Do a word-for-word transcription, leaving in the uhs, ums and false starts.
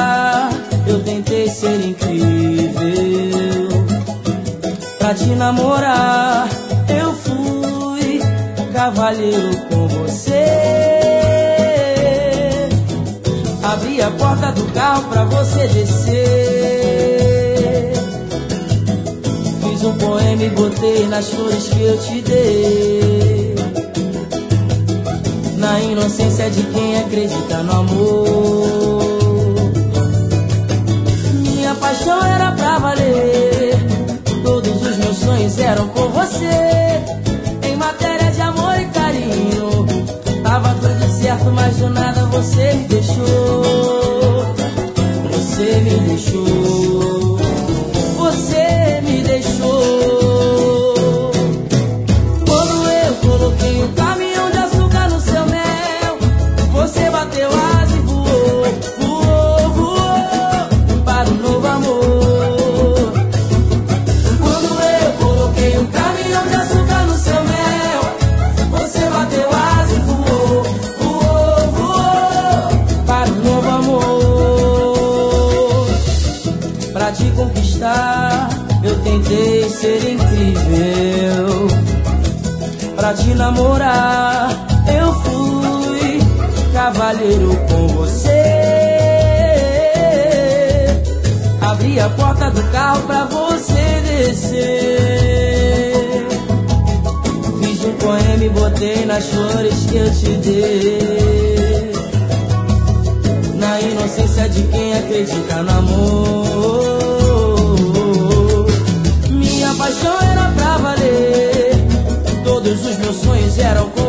conquistar, eu tentei ser incrível. Pra te namorar, eu fui cavalheiro com você. Abri a porta do carro pra você descer. Fiz um poema e botei nas flores que eu te dei. Na inocência de quem acredita no amor. Minha paixão era pra valer, todos os meus sonhos eram com você. Em matéria de amor e carinho, tava tudo certo, mas do nada você me deixou. Você me deixou. Você me deixou. Quando eu coloquei um caminhão de açúcar no seu mel, você bateu asa e voou, voou, voou para um novo amor. Quando eu coloquei um caminhão de açúcar no seu mel, você bateu asa e voou, voou, voou para um novo amor. Pra te conquistar, eu tentei ser incrível. Pra te namorar, eu fui cavalheiro com você. Abri a porta do carro pra você descer. Fiz um poema e botei nas flores que eu te dei. Na inocência de quem acredita no amor. Minha paixão era pra valer, todos os meus sonhos eram com